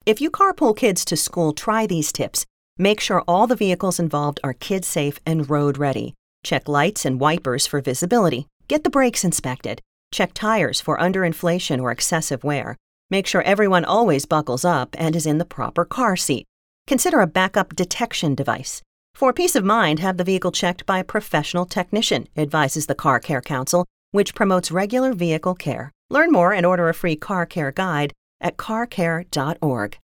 If you carpool kids to school, try these tips. Make sure all the vehicles involved are kid-safe and road-ready. Check lights and wipers for visibility. Get the brakes inspected. Check tires for underinflation or excessive wear. Make sure everyone always buckles up and is in the proper car seat. Consider a backup detection device. For peace of mind, have the vehicle checked by a professional technician, advises the Car Care Council, which promotes regular vehicle care. Learn more and order a free car care guide at carcare.org.